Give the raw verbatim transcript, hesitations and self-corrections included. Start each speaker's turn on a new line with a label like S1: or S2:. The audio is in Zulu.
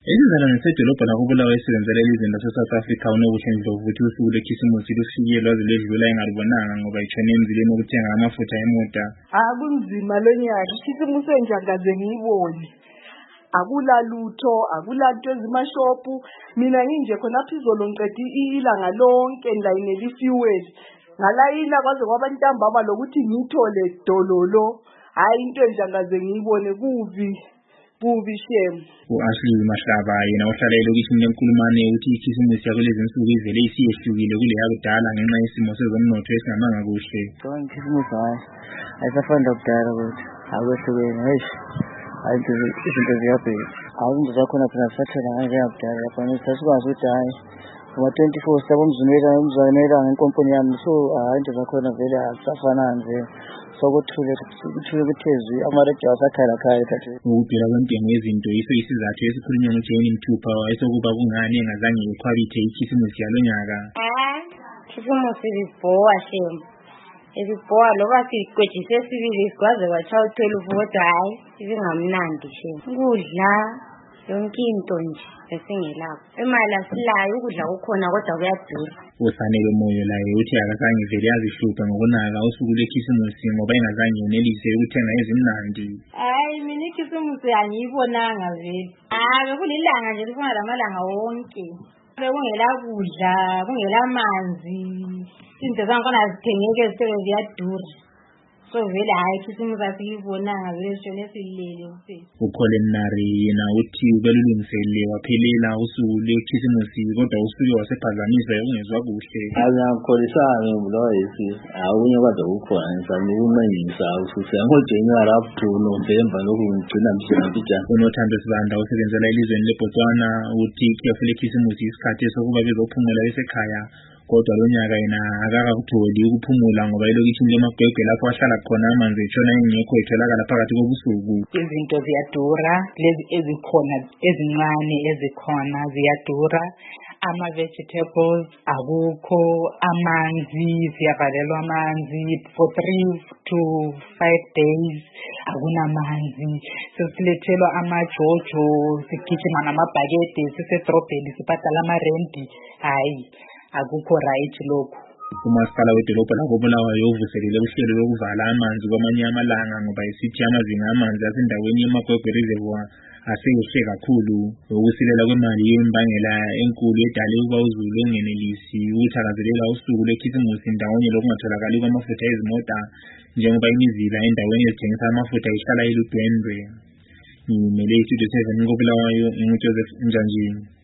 S1: Izizalwane zedolobha lakubulawa esebenzela elizweni lase-South Africa uNokuhle Ndlovu uthi usuku lwekhisimusi lufikile lwaze ledlula engalubonanga ngoba itshone emzileni wokuthenga amafutha emota.
S2: Akunzima lo nyaka, ikhisimusi enje angikaze ngiyibone. Akula lutho, akula nto ezimashophu. Mina nginje khonapha izolo ngiqeda ilanga lonke ngilayinela ifuel. Ngalayina kwaze kwaba ntambama lokuthi ngithole dololo. Hayi into enje angikaze ngiyibone kubi. Kubi shem.
S1: U-Ashley Mahlaba yena ohlala elokishini leNkulumane uthi ikhisimusi yakulezi insuku ivele isiyehlukile kule yakudala ngenxa yesimo sezomnotho esingamanga kuhle.
S3: Ikhisimusi hayi ayisafani lakudala kodwa akwehlukene. Eish hayi izinto ziyabheka. Izinto zakhona phela zisathela kanje yakudala yafanele sasikwazi ukuthi hayi ngoma twenty-four sabo mzunela umzanela ngenkomponi yami so hayi into zakhona vele azisafanani nje. Sokuthule kuthule kuthezwe amaredio asakhala khaya thathe.
S1: Ukudura kwentengo yezinto yiso isizathu esikhulunywa nguJane Mthupha esokuba kungani engazange ikhwabithe ikhisimusi yalonyaka.
S4: Ah, ikhisimusi libhowa shem. Ibibhowa loba sikwejise sibili sikwaze kwacha twelve kodwa hayi ibingamnandi shem. Ukudla yonke into nje esingelapho. Imali asilayo ukudla kukhona kodwa kuyadura.
S1: Usanele Moyo laye uthi akazange vele yazihlupha ngokunaka usuku lwekhisimusi ngoba engazange yenelise ukuthenga ezimnandi.
S4: Hayi mina ikhisimusi angiyibonanga vele. Ah bekulilanga nje lifuna lamalanga wonke. Bekungela kudla, kungela amanzi. Izinto zakhona azithengeke zithe ziyadura. So vele hayi ikhisimusi asiyibonanga vele sishone silele mfethu.
S1: uColin Nari yena uthi ubelulungisele waphelela usuku lwekhisimusi kodwa usuku wasephazamisa ungezwa kuhle.
S3: Angakholisana ngolwayisi awunye kade ukhona ngizama ukumengisa usuku ngoJanuary up to November lokhu ngigcina mhlawumbe.
S1: uNothando Sibanda osebenzela elizweni leBotswana uthi ikhefu lekhisimusi isikhathi sokuba bezophumula besekhaya. Kodwa lonyaka yena akakakutholi ukuphumula ngoba elokishini leMagwegwe lapho ahlala khona amanzi etshona engekho etholakala phakathi kobusuku.
S2: Izinto ziyadura, lezi ezikhona ezincane ezikhona ziyadura. Ama vegetables akukho, amanzi siyavalelwa amanzi for three to five days akunamanzi. Sesilethelwa amajojo sigijima namabhakede sisedrobheni sibhadala amarendi. Hayi akukho right lokho.
S1: Umasipala wedolobha lakobulawayo uvuselele uhlelo lokuvala amanzi kwamanye amalanga ngoba isithi amazinga amanzi asendaweni yeMagwegwe Reservoir aseyehle kakhulu. Ukusilela kwemali yembangela enkulu edale ukuba uZulu engenelisi ukuthakazelela usuku lwekhisimusi ndawonye lokungatholakali kwamafutha ezimota njengoba imizila endaweni ezithengisa amafutha ihlala iludwendwe. Ngimele iStudio seven kobulawayo nguJoseph Njanjini.